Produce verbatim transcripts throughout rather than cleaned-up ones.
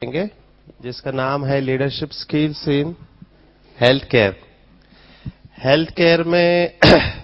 देंगे जिसका नाम है leadership skills in health care. Health care में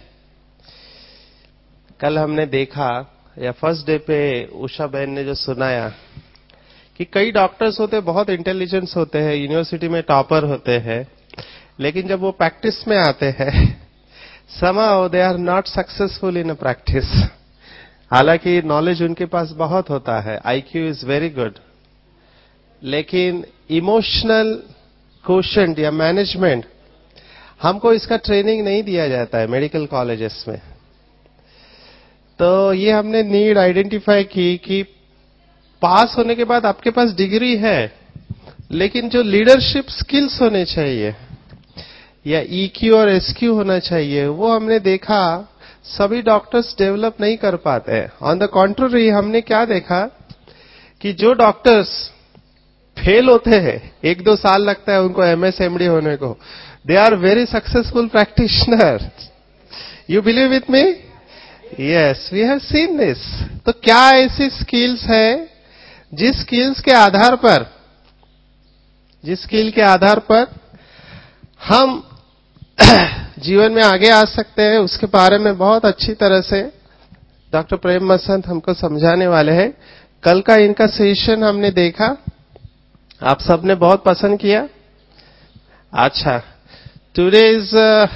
कल हमने देखा या फर्स्ट डे पे उषा बहन ने जो सुनाया कि कई डॉक्टर्स होते हैं, बहुत इंटेलिजेंस होते हैं, यूनिवर्सिटी में टॉपर होते हैं, लेकिन जब वो प्रैक्टिस में आते हैं somehow they are not successful in a practice। हालांकि नॉलेज उनके पास बहुत होता है, आईक्यू इज वेरी गुड, लेकिन इमोशनल क्वोशंट या मैनेजमेंट हमको इसका ट्रेनिंग नहीं दिया जाता है मेडिकल कॉलेजेस में। तो ये हमने नीड आइडेंटिफाई की कि पास होने के बाद आपके पास डिग्री है, लेकिन जो लीडरशिप स्किल्स होने चाहिए या ईक्यू और एसक्यू होना चाहिए, वो हमने देखा सभी डॉक्टर्स डेवलप नहीं कर पाते हैं। ऑन द कॉन्ट्ररी हमने क्या देखा कि जो डॉक्टर्स फेल होते हैं, एक दो साल लगता है उनको एमएस एमडी होने को, they are very successful practitioner. You believe with me? Yes, we have seen this. तो क्या ऐसी स्किल्स है जिस स्किल्स के आधार पर जिस स्किल के आधार पर हम जीवन में आगे आ सकते हैं, उसके बारे में बहुत अच्छी तरह से डॉक्टर प्रेम मसंत हमको समझाने वाले हैं। कल का इनका सेशन हमने देखा, आप सबने बहुत पसंद किया। अच्छा, today is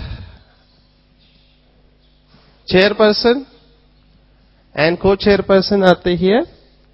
chairperson and co chairperson आते here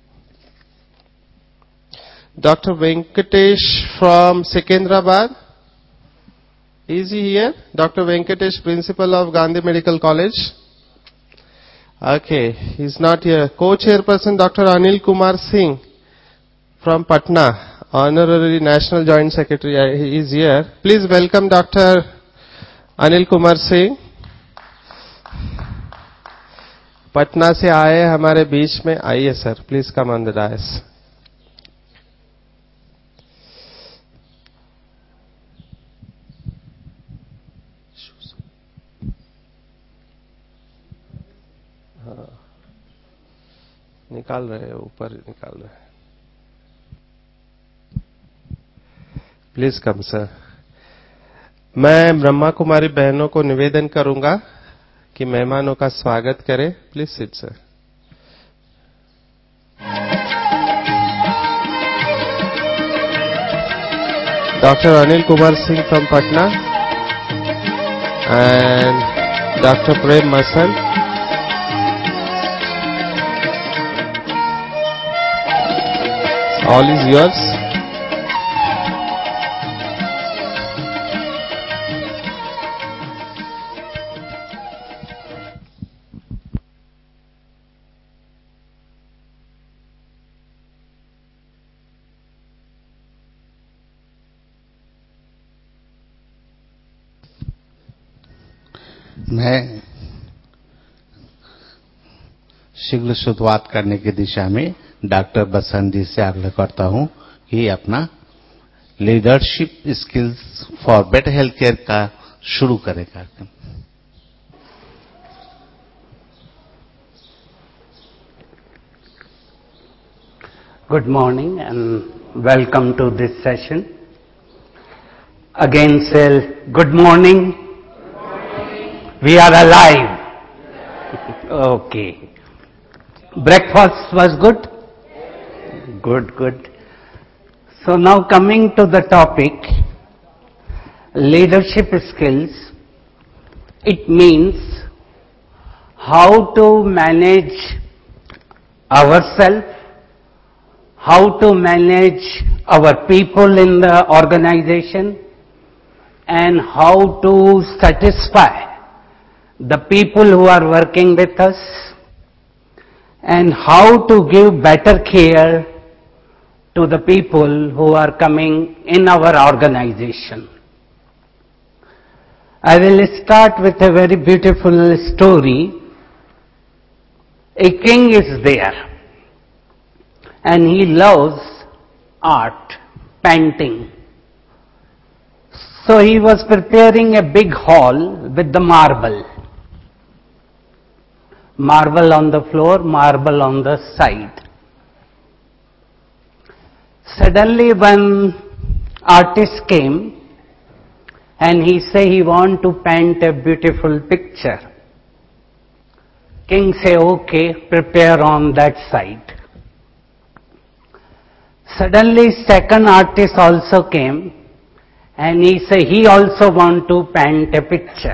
doctor Venkatesh from Secunderabad. Is he here? Doctor Venkatesh, principal of Gandhi Medical College. Okay, he's not here. Co-chairperson Doctor Anil Kumar Singh from Patna, honorary national joint secretary, he is here. Please welcome Doctor Anil Kumar Singh. Patna से आए हमारे बीच में। आइए sir, please come on the dais. निकाल रहे हैं, ऊपर निकाल रहे हैं। Please come sir. मैं ब्रह्मा कुमारी बहनों को निवेदन करूंगा कि मेहमानों का स्वागत करें। Please sit sir. Doctor Anil Kumar Singh from Patna and doctor Prem Masant. All is yours. मैं शीघ्र शुरुआत करने की दिशा में डॉक्टर बसंत जी से आग्रह करता हूं कि अपना leadership skills for better health care का शुरू करें कार्यक्रम। Good morning and welcome to this session. Again say good morning. Good morning. We are alive. Okay. Breakfast was good? Good, good. So now coming to the topic, leadership skills. It means how to manage ourselves, how to manage our people in the organization, and how to satisfy the people who are working with us, and how to give better care to the people who are coming in our organization. I will start with a very beautiful story. A king is there and he loves art, painting. So he was preparing a big hall with the marble. Marble on the floor, marble on the side. Suddenly one artist came and he say he want to paint a beautiful picture. King say, okay, prepare on that side. Suddenly second artist also came and he say he also want to paint a picture.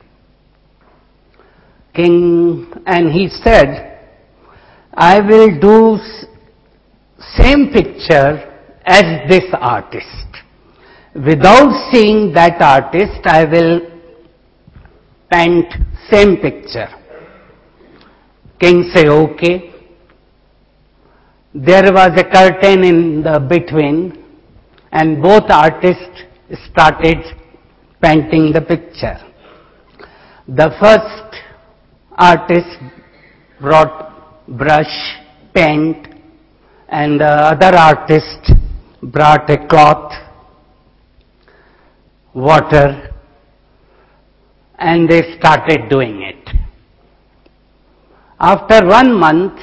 King, and he said, I will do same picture as this artist. Without seeing that artist, I will paint same picture. King say, okay. There was a curtain in the between and both artists started painting the picture. The first artist brought brush, paint, and the other artist brought a cloth, water, and they started doing it. After one month,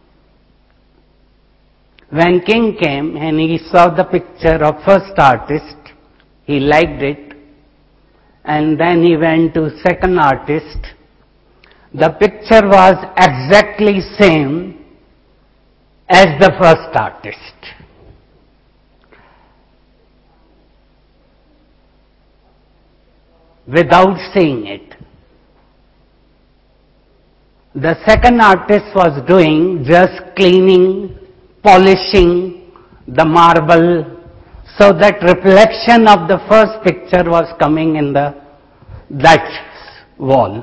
when King came and he saw the picture of first artist, he liked it, and then he went to second artist. The picture was exactly same as the first artist. Without seeing it. The second artist was doing just cleaning, polishing the marble, so that reflection of the first picture was coming in the that wall.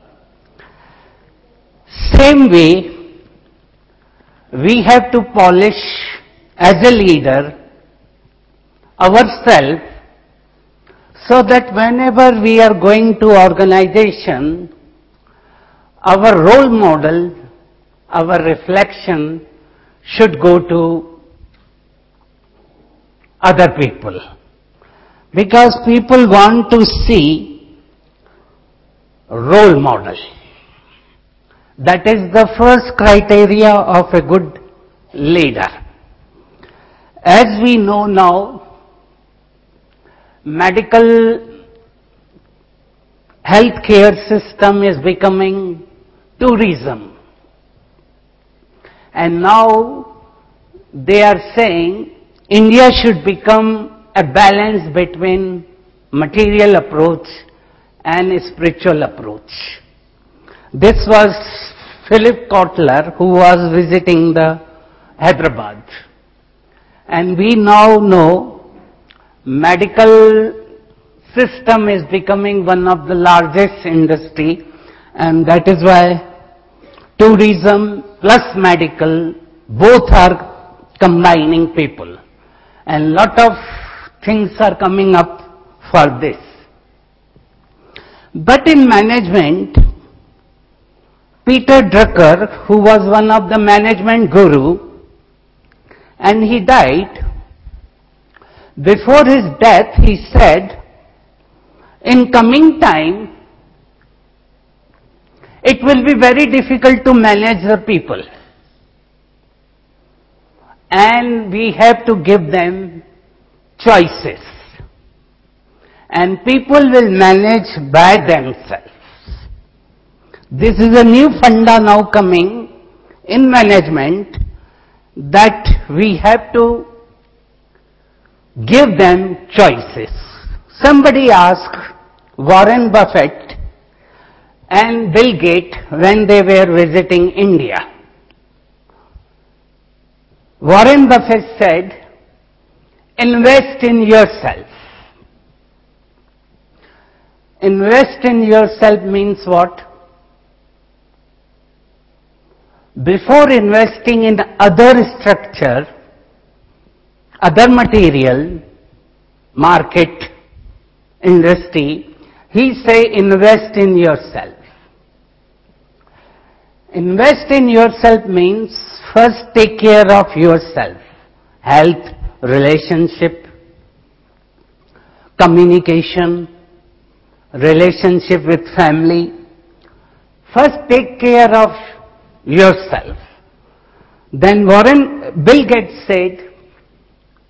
Same way, we have to polish as a leader ourselves, so that whenever we are going to organization, our role model, our reflection should go to other people. Because people want to see role model. That is the first criteria of a good leader. As we know now, medical healthcare system is becoming tourism. And now they are saying India should become a balance between material approach and spiritual approach. This was Philip Kotler, who was visiting the Hyderabad. And we now know medical system is becoming one of the largest industry, and that is why tourism plus medical both are combining people. And lot of things are coming up for this. But in management, Peter Drucker, who was one of the management guru, and he died, before his death he said, in coming time, it will be very difficult to manage the people. And we have to give them choices. And people will manage by themselves. This is a new funda now coming in management, that we have to give them choices. Somebody asked Warren Buffett and Bill Gates when they were visiting India. Warren Buffett said, invest in yourself. Invest in yourself means what? Before investing in other structure, other material, market, industry, he say invest in yourself. Invest in yourself means first take care of yourself. Health, relationship, communication, relationship with family. First take care of yourself. Then Warren, Bill Gates said,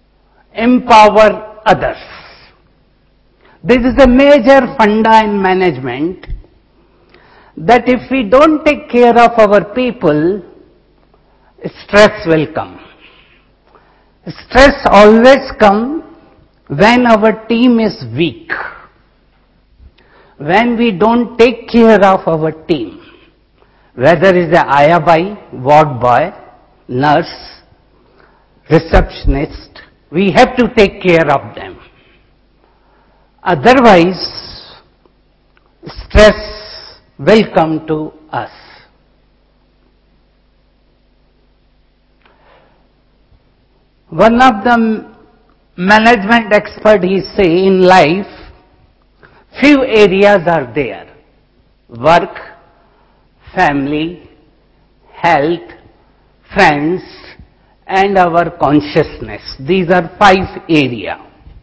empower others. This is a major funda in management, that if we don't take care of our people, stress will come. Stress always comes when our team is weak, when we don't take care of our team, whether it's a Aya Bai, ward boy, nurse, receptionist, we have to take care of them. Otherwise, stress will come to us. One of the management experts, he say, in life, few areas are there: work, family, health, friends, and our consciousness. These are five areas.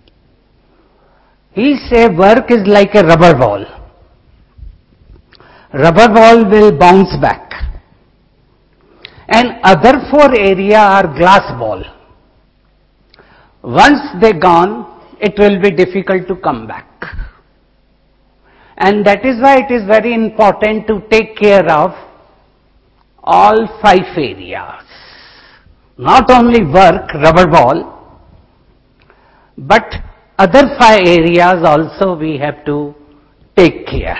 He say work is like a rubber ball. Rubber ball will bounce back. And other four areas are glass ball. Once they gone, it will be difficult to come back. And that is why it is very important to take care of all five areas. Not only work, rubber ball, but other five areas also we have to take care.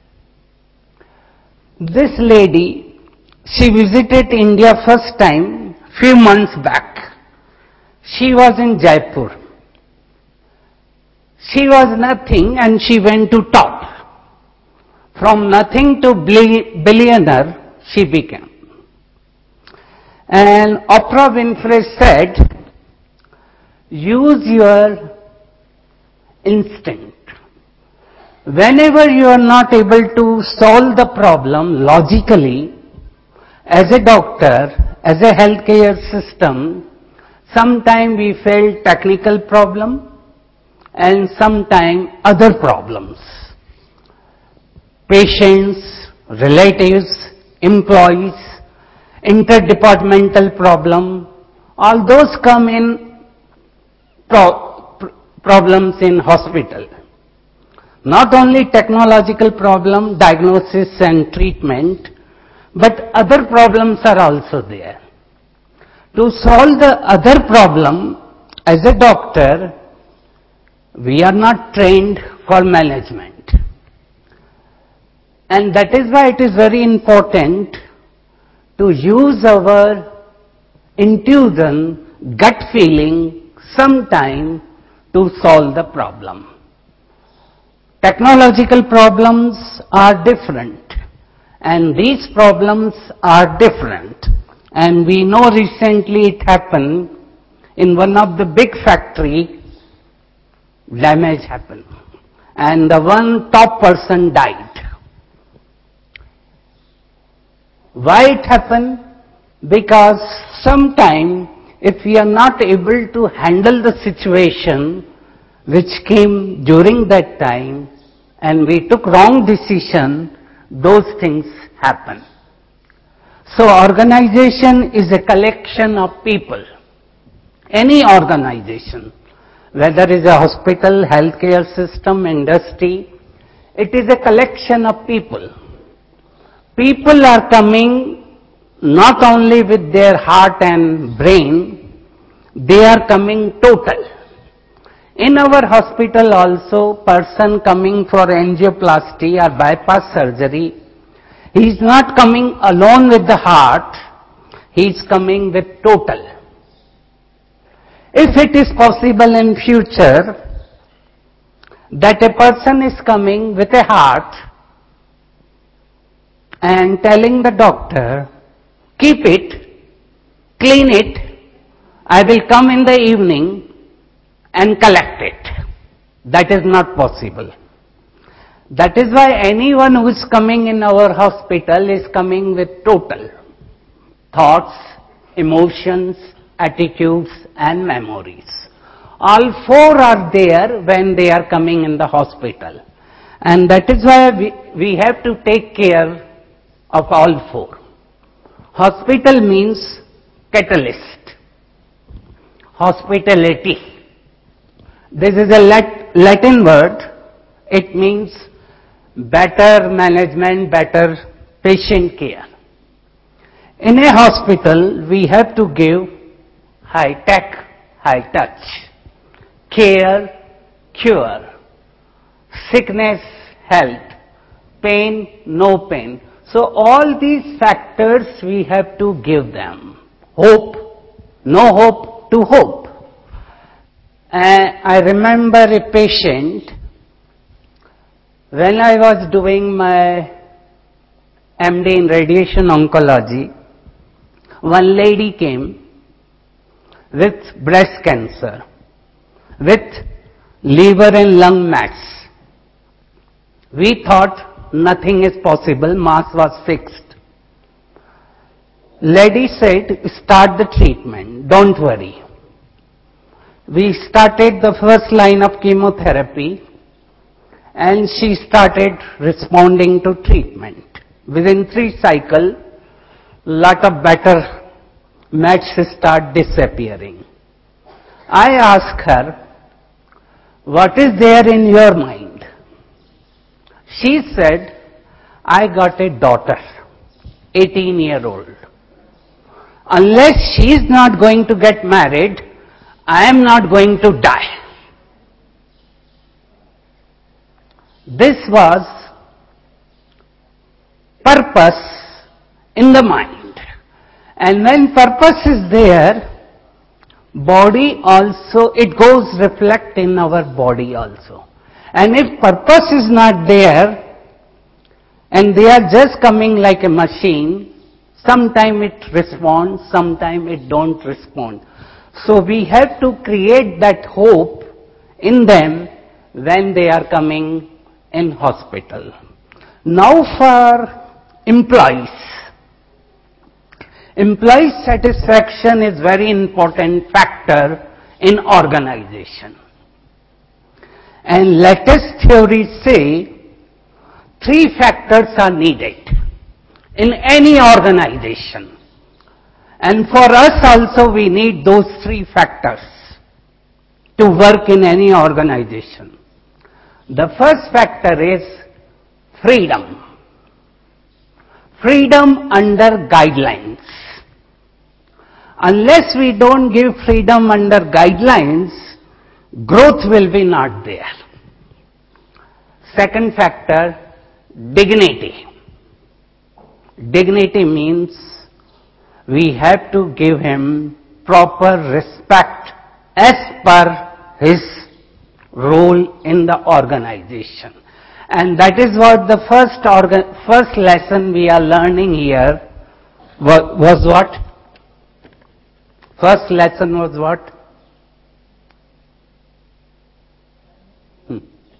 This lady, she visited India first time few months back. She was in Jaipur. She was nothing and she went to top. From nothing to billionaire, she became. And Oprah Winfrey said, use your instinct. Whenever you are not able to solve the problem logically, as a doctor, as a healthcare system, sometimes we face technical problem and sometimes other problems. Patients, relatives, employees, interdepartmental problem, all those come in pro problems in hospital. Not only technological problem, diagnosis and treatment, but other problems are also there. To solve the other problem, as a doctor, we are not trained for management. And that is why it is very important to use our intuition, gut feeling, sometime to solve the problem. Technological problems are different, and these problems are different. And we know recently it happened in one of the big factory, damage happened, and the one top person died. Why it happened? Because sometime if we are not able to handle the situation which came during that time and we took wrong decision, those things happen. So organization is a collection of people. Any organization, whether it is a hospital, healthcare system, industry, it is a collection of people. People are coming not only with their heart and brain, they are coming total. In our hospital also, person coming for angioplasty or bypass surgery, he is not coming alone with the heart, he is coming with total. If it is possible in future that a person is coming with a heart and telling the doctor, keep it, clean it, I will come in the evening and collect it. That is not possible. That is why anyone who is coming in our hospital is coming with total thoughts, emotions, attitudes and memories. All four are there when they are coming in the hospital. And that is why we, we have to take care of all four. Hospital means catalyst, hospitality. This is a Lat- Latin word. It means better management, better patient care. In a hospital, we have to give high tech, high touch, care, cure, sickness, health, pain, no pain. So all these factors we have to give them. Hope, no hope to hope. And I remember a patient, when I was doing my M D in radiation oncology, one lady came with breast cancer, with liver and lung mets. We thought nothing is possible, mass was fixed. Lady said, start the treatment, don't worry. We started the first line of chemotherapy and she started responding to treatment. Within three cycles, lot of better mets start disappearing. I asked her, what is there in your mind? She said, I got a daughter, eighteen year old. Unless she is not going to get married, I am not going to die. This was purpose in the mind. And when purpose is there, body also, it goes reflect in our body also. And if purpose is not there, and they are just coming like a machine, sometime it responds, sometime it don't respond. So we have to create that hope in them when they are coming in hospital. Now for employees. Employee satisfaction is very important factor in organization. And latest theories say three factors are needed in any organization. And for us also we need those three factors to work in any organization. The first factor is freedom. Freedom under guidelines. Unless we don't give freedom under guidelines, growth will be not there. Second factor, dignity. Dignity means we have to give him proper respect as per his role in the organization. And that is what the first organ, first lesson we are learning here was, was what? First lesson was what? Hmm.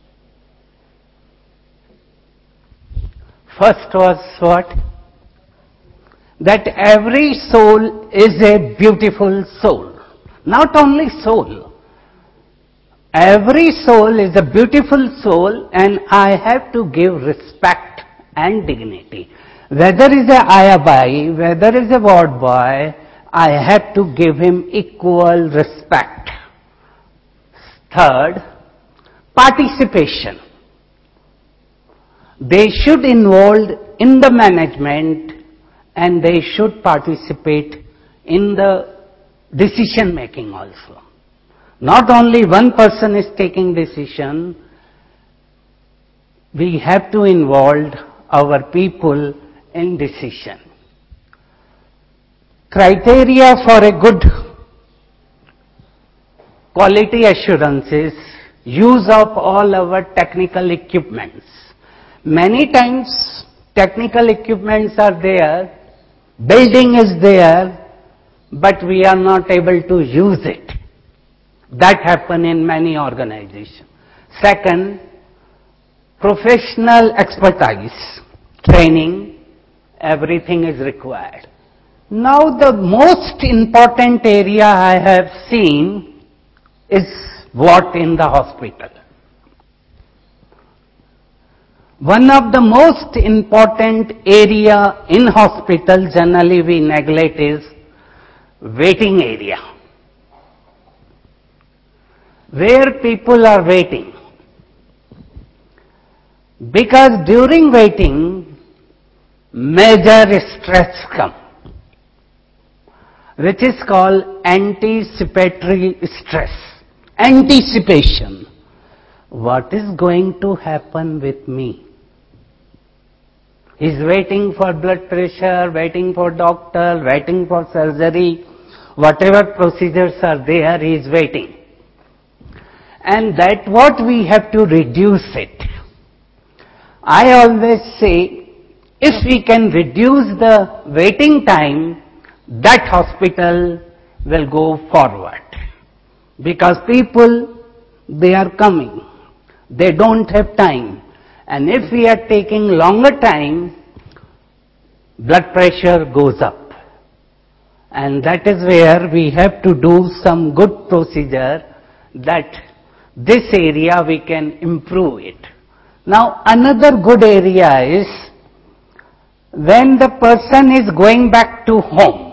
First was what? That every soul is a beautiful soul. Not only soul. Every soul is a beautiful soul and I have to give respect and dignity. Whether is a ayabai, whether is a ward boy, I have to give him equal respect. Third, participation. They should involve in the management and they should participate in the decision making also. Not only one person is taking decision, we have to involve our people in decision. Criteria for a good quality assurance is use of all our technical equipments. Many times technical equipments are there, building is there, but we are not able to use it. That happen in many organizations. Second, professional expertise, training, everything is required. Now the most important area I have seen is what in the hospital. One of the most important area in hospital generally we neglect is waiting area. where people are waiting. Because during waiting, major stress come, which is called anticipatory stress. Anticipation. What is going to happen with me? He's waiting for blood pressure, waiting for doctor, waiting for surgery, whatever procedures are there, he is waiting. And that what we have to reduce it. I always say, if we can reduce the waiting time, that hospital will go forward. Because people, they are coming. They don't have time. And if we are taking longer time, blood pressure goes up. And that is where we have to do some good procedure that this area we can improve it. Now another good area is when the person is going back to home.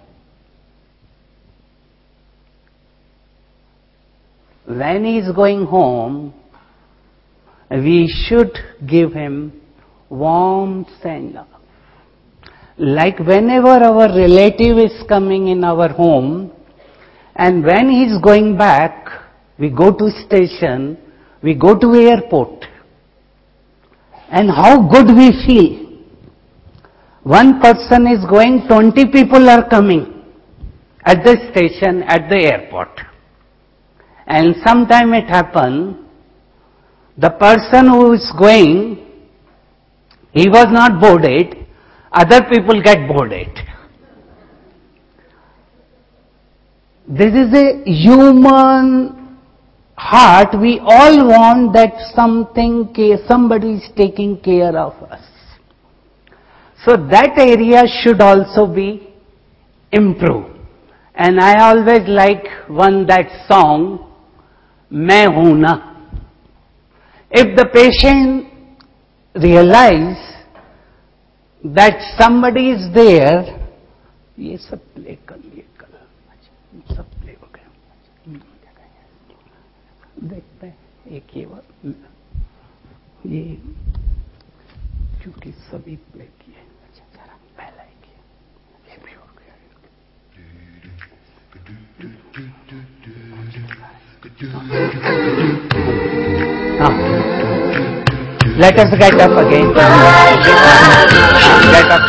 When he is going home, we should give him warmth and love. Like whenever our relative is coming in our home, and when he is going back, we go to station, we go to airport, and how good we feel. One person is going, twenty people are coming at the station, at the airport. And sometime it happen, the person who is going, he was not boarded, other people get boarded. This is a human heart. We all want that something, somebody is taking care of us. So that area should also be improved. And I always like one that song, Main Hoon Na. If the patient realize that somebody is there, ये सब play कर लिए कल, सब play हो गया, देखते हैं एक ये बात, ये क्योंकि सभी प्ले किए, अच्छा जरा पहला ही किया, ये भी हो गया. हाँ. Let us get up again. Get up.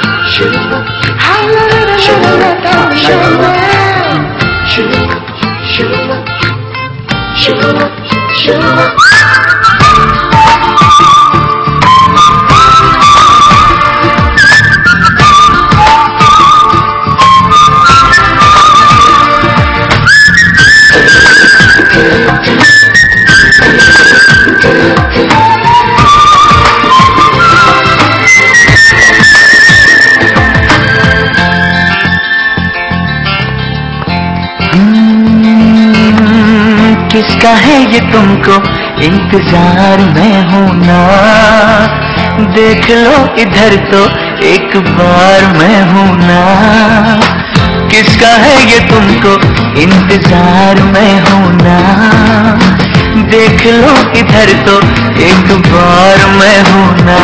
किसका है ये तुमको इंतजार में हूँ ना, देख लो इधर तो एक बार मैं हूँ ना. किसका है ये तुमको इंतजार में हूँ ना, देख लो इधर तो एक बार मैं हूँ ना.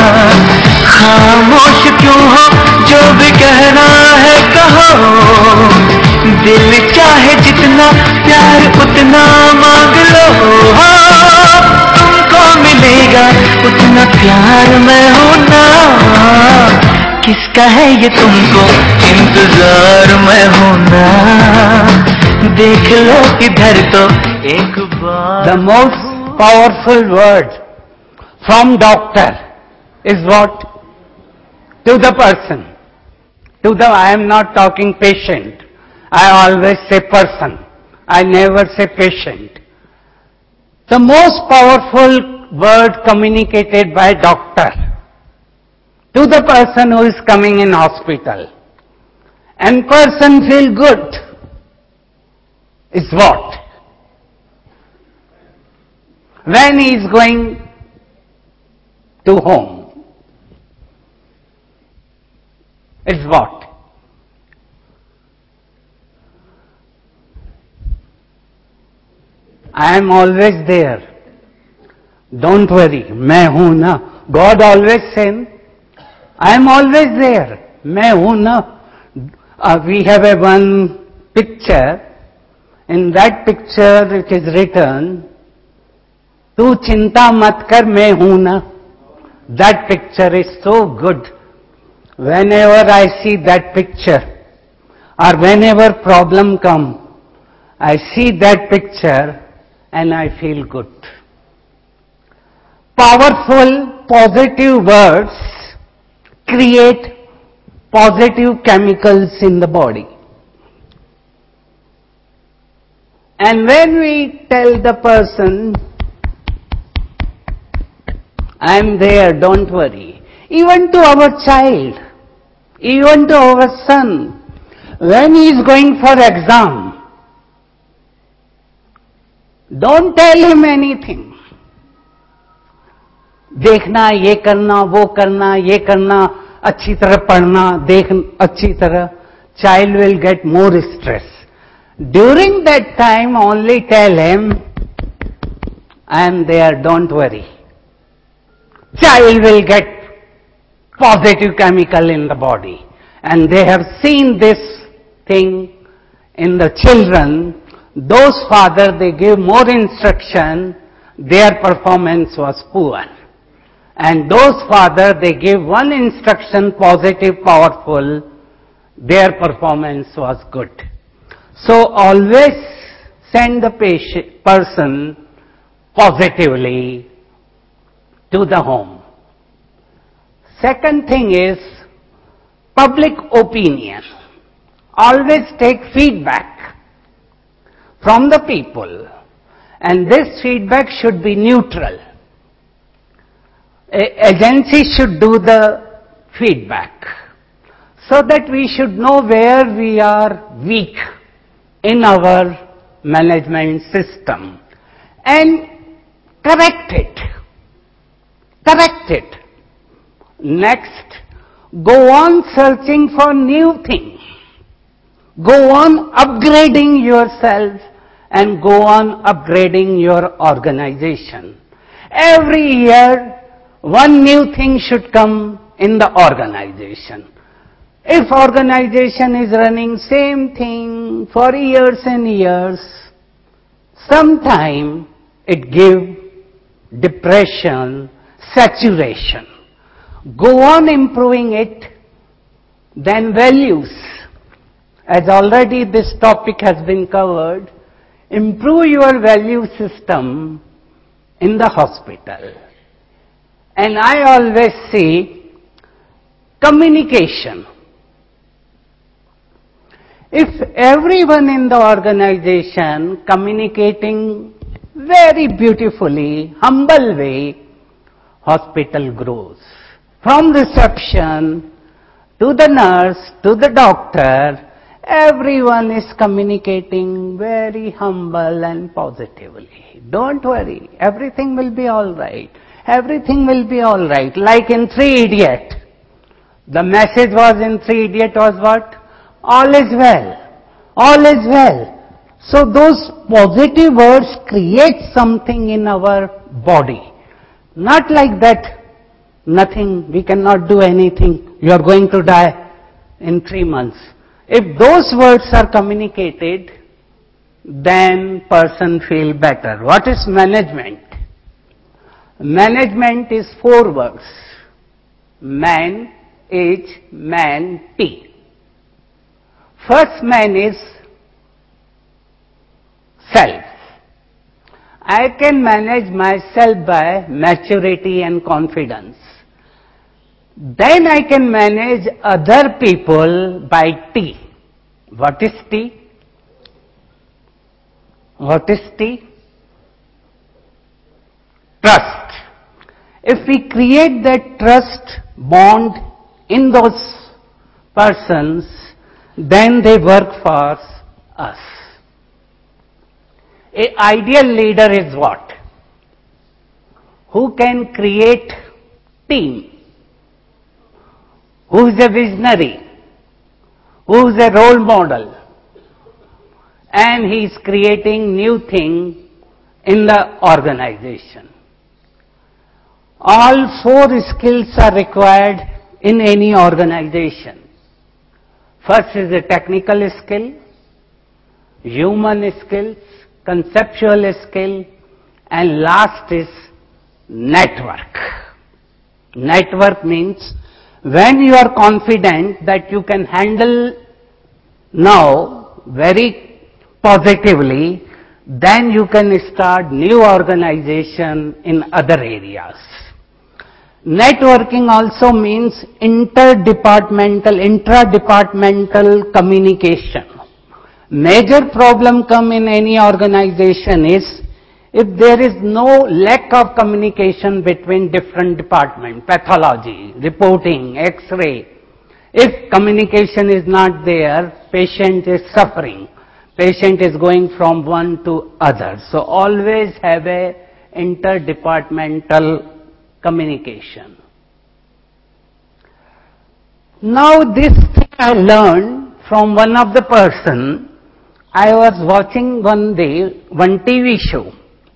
खामोश क्यों हो, जो भी कहना है कहो, दिल चाहे जितना प्यार उतना मांग लो. तुमको मिलेगा उतना प्यार मैं हूँ ना. किसका है ये तुमको इंतजार मैं हूँ ना, देख लो इधर तो एक बार. The most powerful word from doctor is what? To the person. To the, I am not talking patient. I always say person. I never say patient. The most powerful word communicated by doctor to the person who is coming in hospital, and person feel good, is what? When he is going to home, is what? I am always there. Don't worry, मैं हूं ना. God always saying, I am always there. मैं हूं ना. Uh, we have a one picture. In that picture it is written, तू चिंता मत कर मैं हूं ना. That picture is so good. Whenever I see that picture, or whenever problem come, I see that picture and I feel good. Powerful, positive words create positive chemicals in the body. And when we tell the person, I am there, don't worry. Even to our child, even to our son, when he is going for exam, don't tell him anything. देखना, ये करना, वो करना, ये करना, अच्छी तरह पढ़ना, देख अच्छी तरह. Child will get more stress. During that time, only tell him, I am there, don't worry. Child will get positive chemical in the body. And they have seen this thing in the children. Those father, they give more instruction, their performance was poor. And those father, they give one instruction, positive, powerful, their performance was good. So always send the patient, person positively to the home. Second thing is public opinion. Always take feedback from the people, and this feedback should be neutral. A agency should do the feedback so that we should know where we are weak in our management system and correct it. Correct it. Next, go on searching for new things. Go on upgrading yourself and go on upgrading your organization. Every year, one new thing should come in the organization. If organization is running same thing for years and years, sometime it give depression, saturation. Go on improving it. Then values. As already this topic has been covered, improve your value system in the hospital. And I always say communication. If everyone in the organization communicating very beautifully, humble way, hospital grows. From reception to the nurse to the doctor, everyone is communicating very humble and positively. Don't worry, everything will be all right. Everything will be all right. Like in Three Idiot. The message was in Three Idiot was what? All is well. All is well. So those positive words create something in our body. Not like that, nothing, we cannot do anything. You are going to die in three months. If those words are communicated, then person feel better. What is management? Management is four words. Man, H, man, T. First man is self. I can manage myself by maturity and confidence. Then I can manage other people by T. What is T? What is T? Trust. If we create that trust bond in those persons, then they work for us. An ideal leader is what? Who can create team? Who is a visionary? Who is a role model? And he is creating new thing in the organization. All four skills are required in any organization. First is the technical skill, human skills, conceptual skill, and last is network. Network means when you are confident that you can handle now very positively, then you can start new organization in other areas. Networking also means interdepartmental, intra-departmental communication. Major problem come in any organization is if there is no lack of communication between different departments, pathology, reporting, X-ray. If communication is not there, patient is suffering. Patient is going from one to other. So always have a interdepartmental communication. Now this thing I learned from one of the person. I was watching one day one T V show.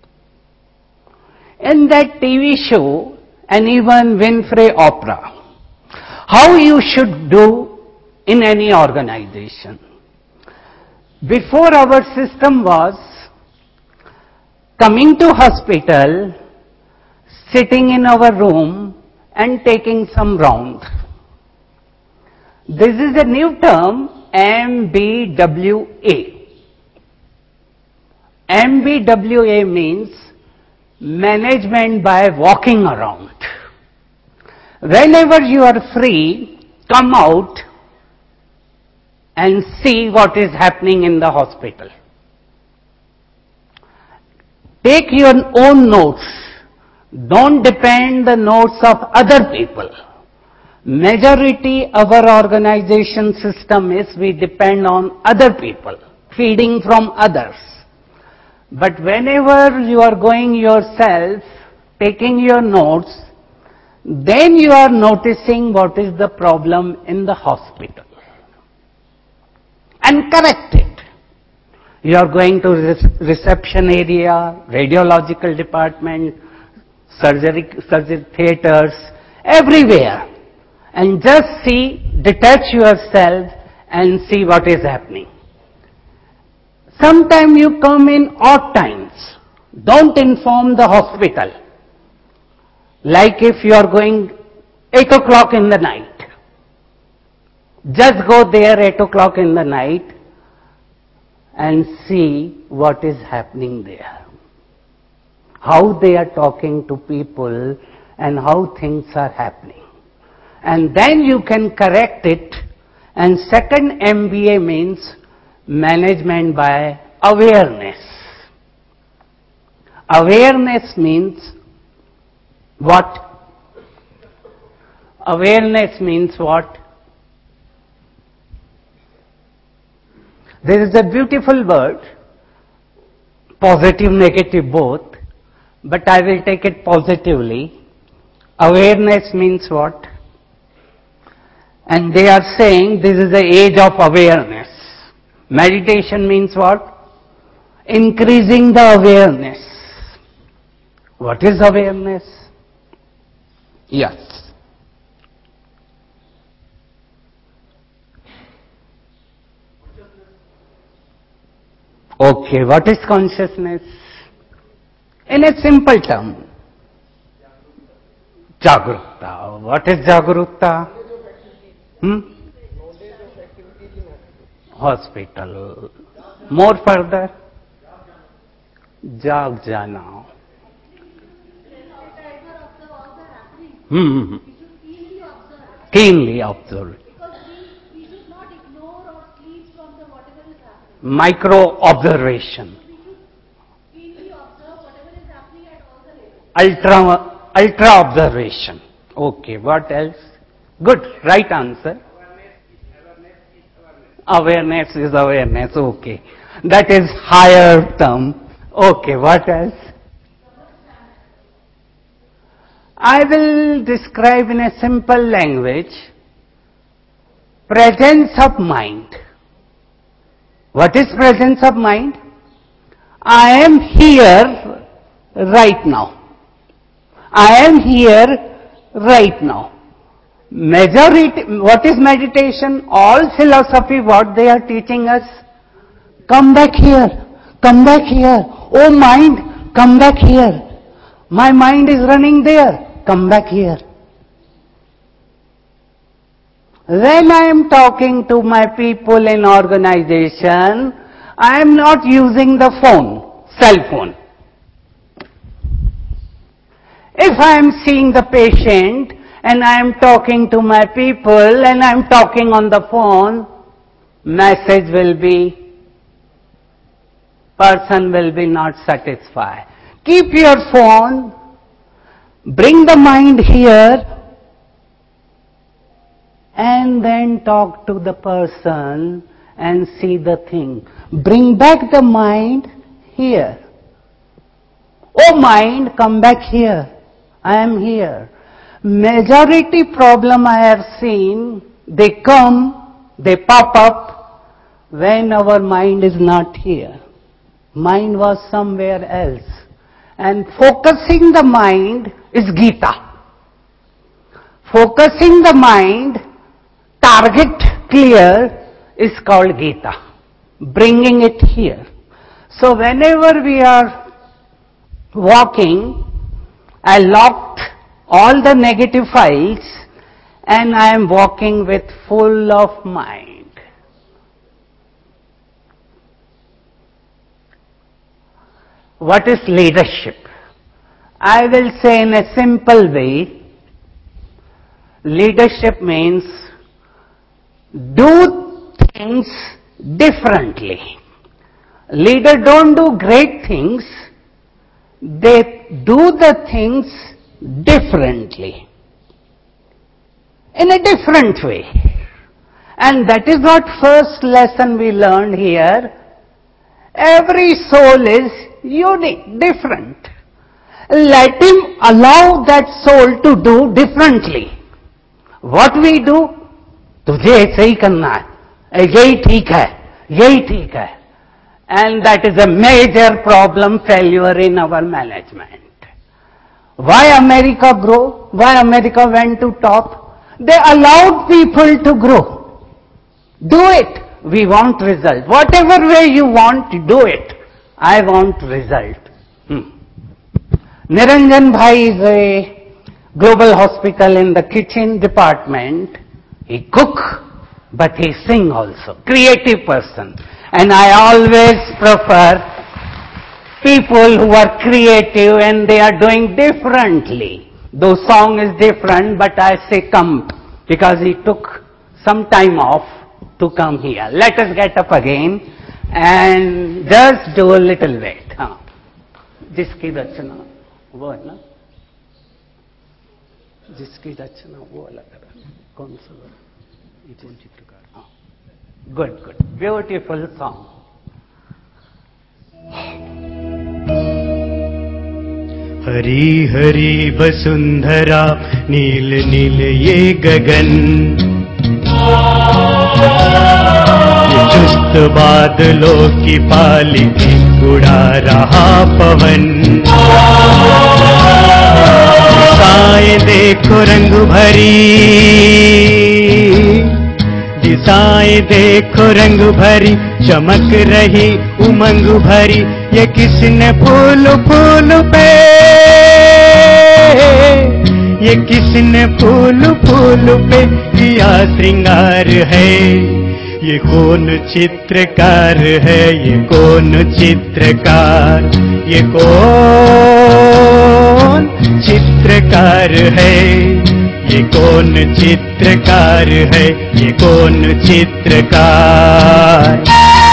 In that T V show, an Oprah Winfrey opera, how you should do in any organization. Before our system was coming to hospital, sitting in our room and taking some round. This is a new term, M B W A. M B W A means management by walking around. Whenever you are free, come out and see what is happening in the hospital. Take your own notes. Don't depend the notes of other people. Majority of our organization system is we depend on other people, feeding from others. But whenever you are going yourself, taking your notes, then you are noticing what is the problem in the hospital. And correct it. You are going to reception area, radiological department, surgery, surgery theaters, everywhere. And just see, detach yourself and see what is happening. Sometimes you come in odd times. Don't inform the hospital. Like if you are going eight o'clock in the night. Just go there eight o'clock in the night and see what is happening there. How they are talking to people and how things are happening. And then you can correct it. And second M B A means management by awareness. Awareness means what? Awareness means what? There is a beautiful word, positive, negative both, but I will take it positively. Awareness means what? And they are saying this is the age of awareness. Meditation means what? Increasing the awareness. What is awareness? Yes. Okay, what is consciousness? In a simple term. Jagrutta. What is Jagrutta? Hmm? Hospital. More further? Jag jana. Hmm. Keenly observe. Micro observation. Ultra, ultra observation. Okay, what else? Good, right answer. Awareness is awareness, okay. That is higher term. Okay, what else? I will describe in a simple language, presence of mind. What is presence of mind? I am here right now. I am here right now. Majority, what is meditation? All philosophy, what they are teaching us? Come back here, come back here. Oh mind, come back here. My mind is running there, come back here. When I am talking to my people in organization, I am not using the phone, cell phone. If I am seeing the patient and I am talking to my people and I am talking on the phone, message will be, person will be not satisfied. Keep your phone, bring the mind here, and then talk to the person and see the thing. Bring back the mind here. Oh mind, come back here. I am here. Majority problem I have seen, they come, they pop up when our mind is not here. Mind was somewhere else. And focusing the mind is Gita. Focusing the mind, target clear, is called Gita. Bringing it here. So whenever we are walking, I locked all the negative files and I am walking with full of mind. What is leadership? I will say in a simple way, leadership means do things differently. Leader don't do great things, they do the things differently, in a different way. And that is what first lesson we learned here. Every soul is unique, different. Let him allow that soul to do differently. What we do, तुझे ऐसे ही करना है, यही ठीक है, यही ठीक है. And that is a major problem, failure in our management. Why America grow? Why America went to top? They allowed people to grow. Do it. We want result. Whatever way you want, do it. I want result. Hmm. Niranjan Bhai is a global hospital in the kitchen department. He cook, but he sing also. Creative person. And I always prefer people who are creative and they are doing differently. Though song is different, but I say come, because he took some time off to come here. Let us get up again and just do a little bit. हाँ, जिसकी रचना वो है ना, जिसकी रचना वो अलग है, कौन सा कौन चित्रकार? हाँ, good, good, beautiful song. Hari Hari Vasundhara, नील नील ये गगन, ये चुस्त बादलों की पालकी उड़ा रहा पवन। दिशाएं देखो रंग भरी, दिशाएं देखो रंग भरी, चमक रही उमंग भरी। ये किसने फूल फूल पे, ये किसने फूल फूल पे किया श्रृंगार है। ये कौन चित्रकार है, ये कौन चित्रकार, ये कौन चित्रकार है, ये कौन चित्रकार है, ये कौन चित्रकार।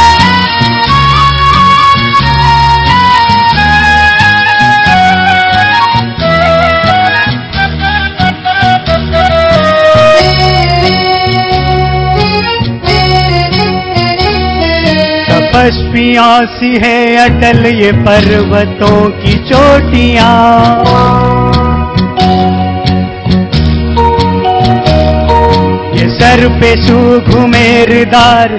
तपस्वियां सी है अटल ये पर्वतों की चोटियां, ये सर पे सुघुमेरदार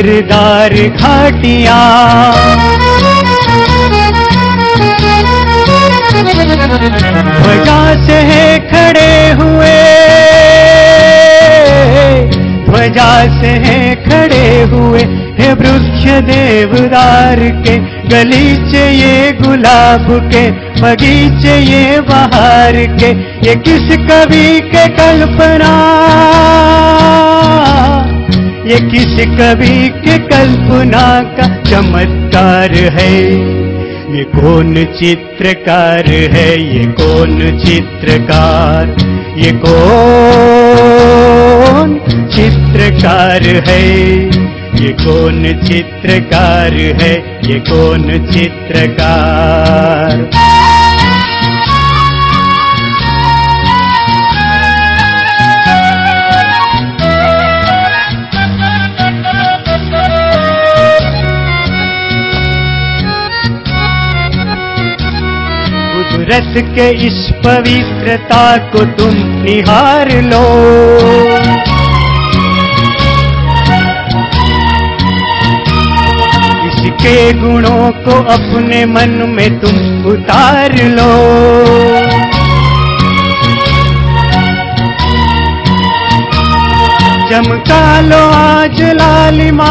घेरदार घाटियां। उजास हैं खड़े हुए, हे वृक्ष देवदार के, गलीचे ये गुलाब के, बगीचे ये बहार के, ये किस कवि के कल्पना, ये किस कवि के कल्पना का चमत्कार है। ये कौन चित्रकार है, ये कौन चित्रकार, ये कौन चित्रकार है, ये कौन चित्रकार है, ये कौन चित्रकार। रस के इस पवित्रता को तुम निहार लो, इसके गुणों को अपने मन में तुम उतार लो। चमका लो आज लालिमा,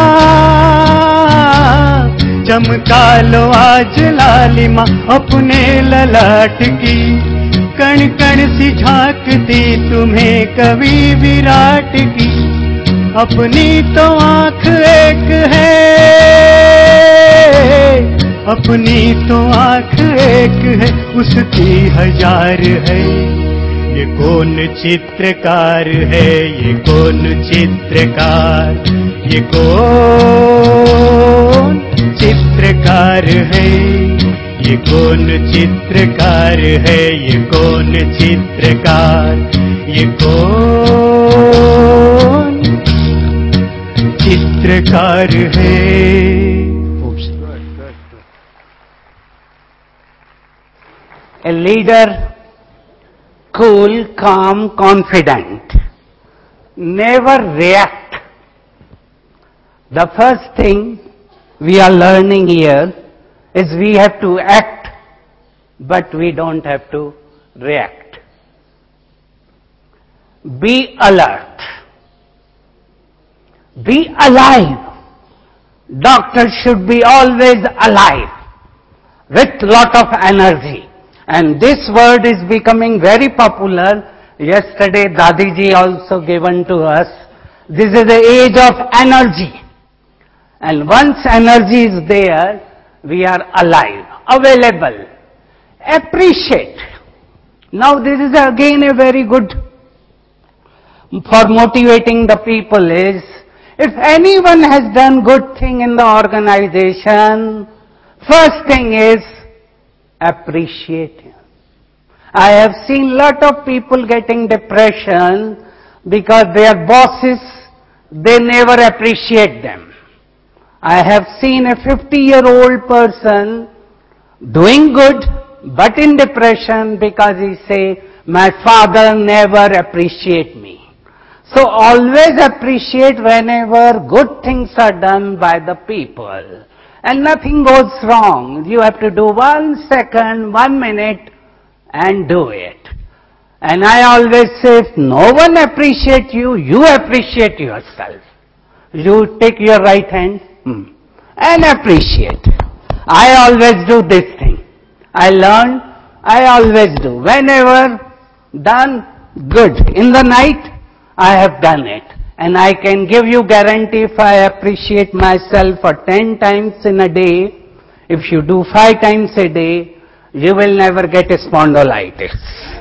चमका लो आज लालिमा अपने ललाट की, कण कण सी झांकती तुम्हें कवि विराट की। अपनी तो आंख एक है, अपनी तो आंख एक है, उसकी हजार है। ये कौन चित्रकार है, ये कौन चित्रकार, ये कौन चित्रकार है, ये कौन चित्रकार है, ये कौन चित्रकार, ये कौन चित्रकार है। A leader, cool, calm, confident, never react. The first thing we are learning here is we have to act, but we don't have to react. Be alert. Be alive. Doctors should be always alive with lot of energy. And this word is becoming very popular. Yesterday Dadiji also given to us. This is the age of energy. And once energy is there, we are alive, available, appreciate. Now this is again a very good for motivating the people is, if anyone has done good thing in the organization, first thing is appreciate him. I have seen lot of people getting depression because their bosses, they never appreciate them. I have seen a fifty-year-old person doing good but in depression because he say, my father never appreciate me. So always appreciate whenever good things are done by the people. And nothing goes wrong. You have to do one second, one minute and do it. And I always say, if no one appreciate you, you appreciate yourself. You take your right hand hmm, and appreciate. I always do this thing. I learn, I always do. Whenever done, good. In the night, I have done it. And I can give you guarantee if I appreciate myself for ten times in a day, if you do five times a day, you will never get a spondylitis.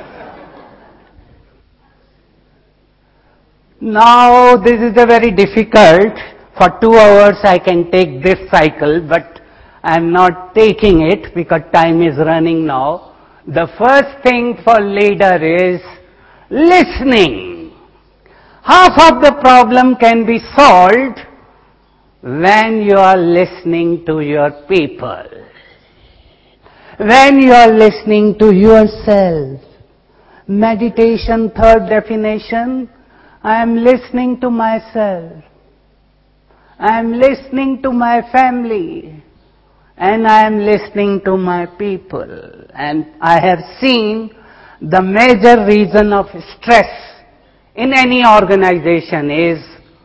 Now this is a very difficult. For two hours I can take this cycle, but I am not taking it because time is running now. The first thing for leader is listening. Half of the problem can be solved when you are listening to your people. When you are listening to yourself. Meditation, third definition, I am listening to myself. I am listening to my family. And I am listening to my people. And I have seen the major reason of stress in any organization is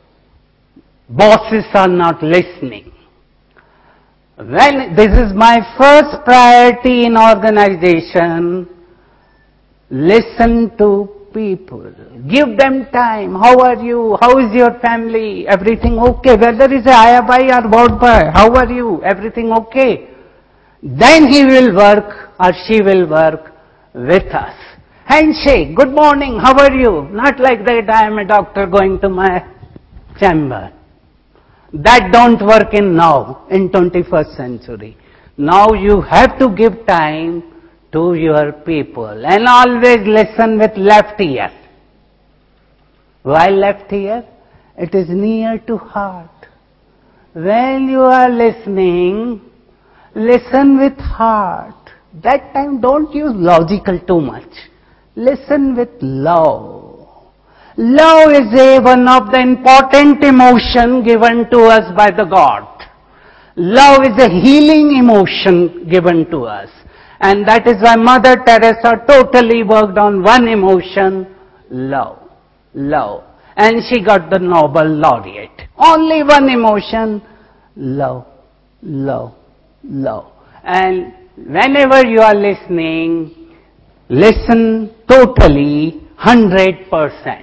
bosses are not listening. When this is my first priority in organization, listen to people. Give them time. How are you? How is your family? Everything okay? Whether it's a Aya Bhai or Bod Bhai, how are you? Everything okay? Then he will work or she will work with us. Handshake, good morning, how are you? Not like that I am a doctor going to my chamber. That don't work in now, in twenty-first century. Now you have to give time to your people and always listen with left ear. Why left ear? It is near to heart. When you are listening, listen with heart. That time don't use logical too much. Listen with love. Love is a one of the important emotion given to us by the God. Love is a healing emotion given to us. And that is why Mother Teresa totally worked on one emotion, love. Love. And she got the Nobel laureate. Only one emotion, love, love, love. And whenever you are listening, listen totally, one hundred percent.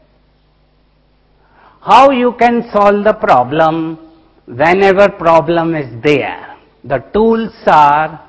How you can solve the problem whenever problem is there? The tools are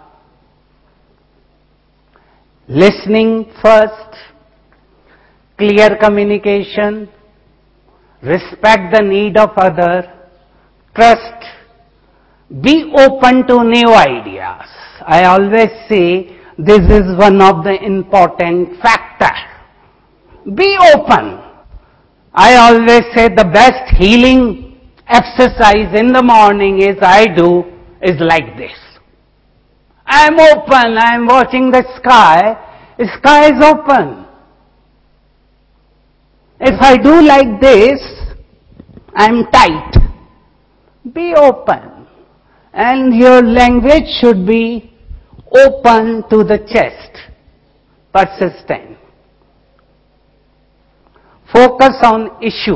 listening first, clear communication, respect the need of other, trust, be open to new ideas. I always say this is one of the important factors. Be open. I always say the best healing exercise in the morning is I do is like this. I am open, I am watching the sky, the sky is open. If I do like this, I am tight. Be open. And your language should be open to the chest, persistent. Focus on issue.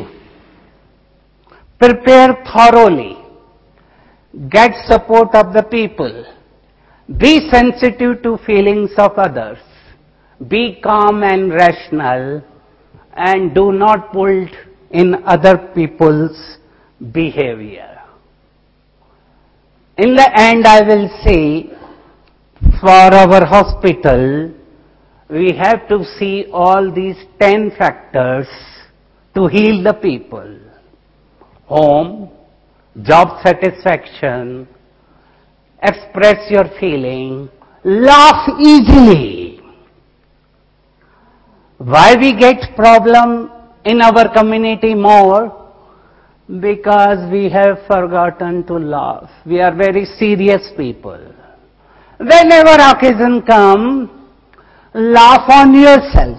Prepare thoroughly. Get support of the people. Be sensitive to feelings of others. Be calm and rational, and do not pull in other people's behavior. In the end, I will say, for our hospital, we have to see all these ten factors to heal the people. Home, job satisfaction, express your feeling, laugh easily. Why we get problem in our community more? Because we have forgotten to laugh. We are very serious people. Whenever occasion comes, laugh on yourself.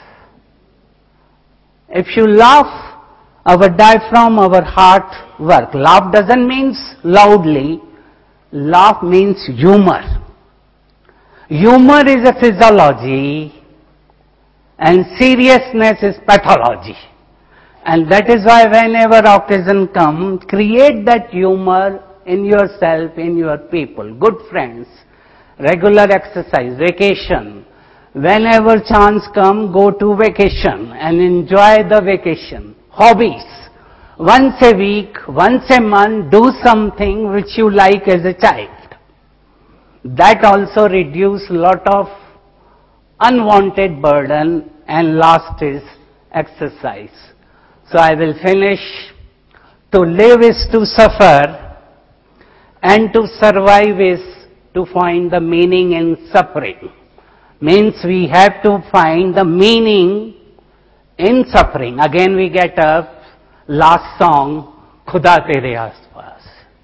If you laugh, our diaphragm, our heart work. Laugh doesn't mean loudly. Laugh means humor. Humor is a physiology and seriousness is pathology. And that is why whenever occasion comes, create that humor in yourself, in your people, good friends, regular exercise, vacation. Whenever chance come, go to vacation and enjoy the vacation. Hobbies. Once a week, once a month, do something which you like as a child. That also reduce lot of unwanted burden, and last is exercise. So I will finish. To live is to suffer, and to survive is to find the meaning in suffering. Means we have to find the meaning in suffering. Again we get up, last song, Khuda Tere Aas-Paas.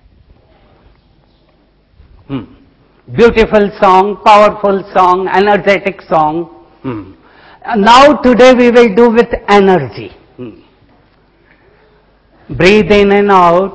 Hmm. Beautiful song, powerful song, energetic song. Hmm. Now today we will do with energy. Hmm. Breathe in and out.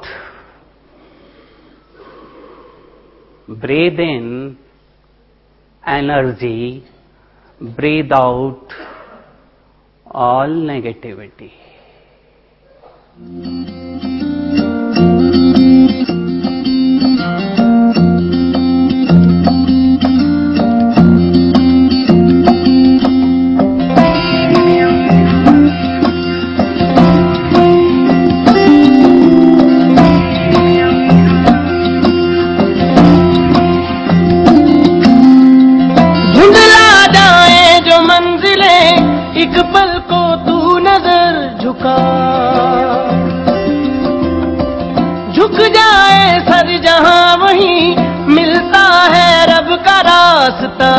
Breathe in energy, breathe out all negativity. झुक जाए sir जहां वहीं मिलता है रब का रास्ता।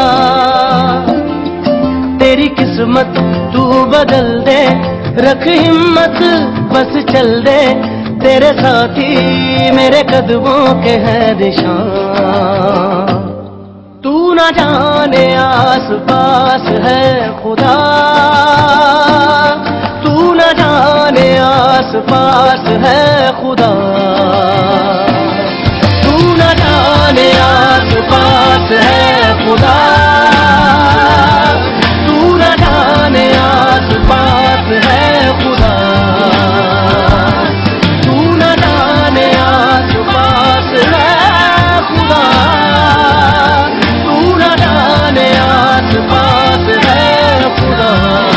तेरी किस्मत तू बदल दे, रख हिम्मत बस चल दे, तेरे साथी मेरे कदमों के हैं निशान। तू न जाने आस पास है खुदा, तू न जाने आस पास है खुदा, तू न जाने आस पास है खुदा, तू न जाने आस पास है खुदा, तू न जाने आस पास है खुदा, तू न जाने आस पास है खुदा।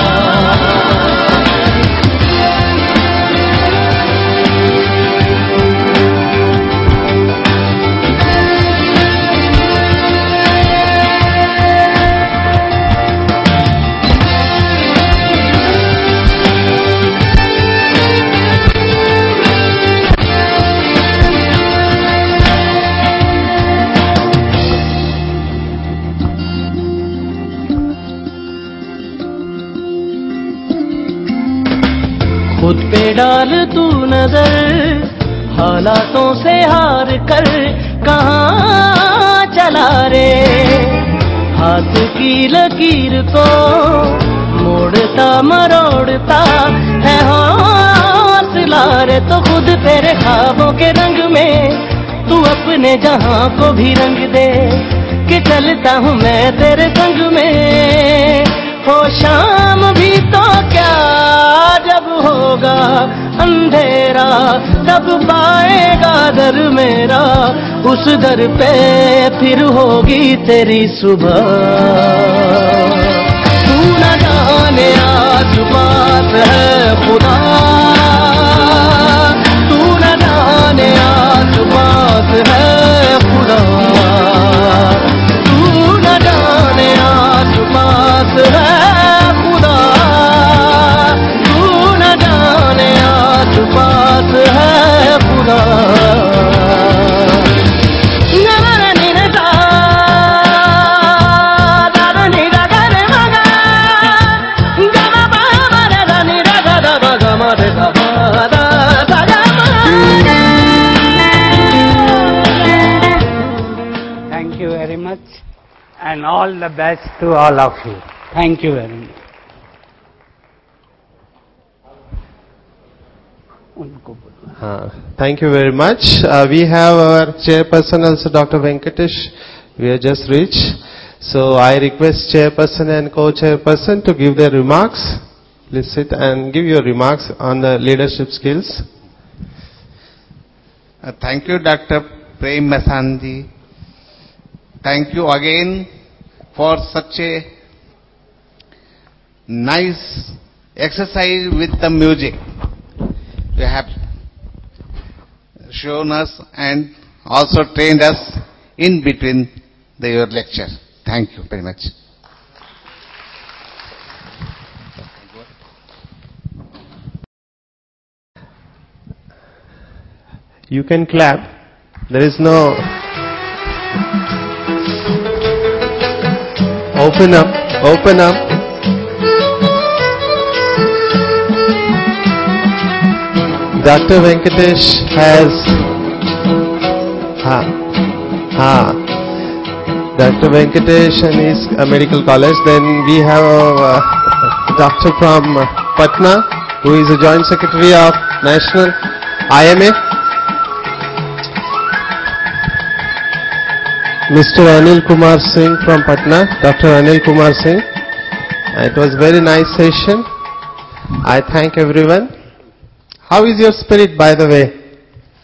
खुद पे डाल तू नजर, हालातों से हार कर कहाँ चला रे। हाथ की लकीर को मोड़ता मरोड़ता है हौसला रे। तो खुद तेरे ख्वाबों के रंग में तू अपने जहां को भी रंग दे, कि चलता हूँ मैं तेरे संग में। हो शाम भी तो क्या जब होगा अंधेरा, तब पाएगा दर मेरा, उस दर पे फिर होगी तेरी सुबह। तू न जाने आस पास है खुदा, तू न जाने आस पास है खुदा, तू न जाने आस पास है खुदा, तू न जाने आस पास है खुदा। Thank you very much and all the best to all of you. Thank you very much. उनको बोलो। हाँ, thank you very much. Uh, we have our chairperson also, Doctor Venkatesh. We have just reached. So I request chairperson and co-chairperson to give their remarks. Please sit and give your remarks on the leadership skills. Uh, thank you, Doctor Prem Masandi. Thank you again for such a nice exercise with the music. You have shown us and also trained us in between the, your lecture. Thank you very much. You can clap. There is no... Open up, open up. Doctor Venkatesh has... Ha, ha. Doctor Venkatesh and his uh, medical college. Then we have a uh, doctor from uh, Patna, who is a joint secretary of National I M A. Mister Anil Kumar Singh from Patna, Doctor Anil Kumar Singh. It was a very nice session. I thank everyone. How is your spirit, by the way?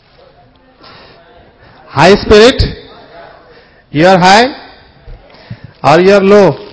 High spirit? You are high or you are low?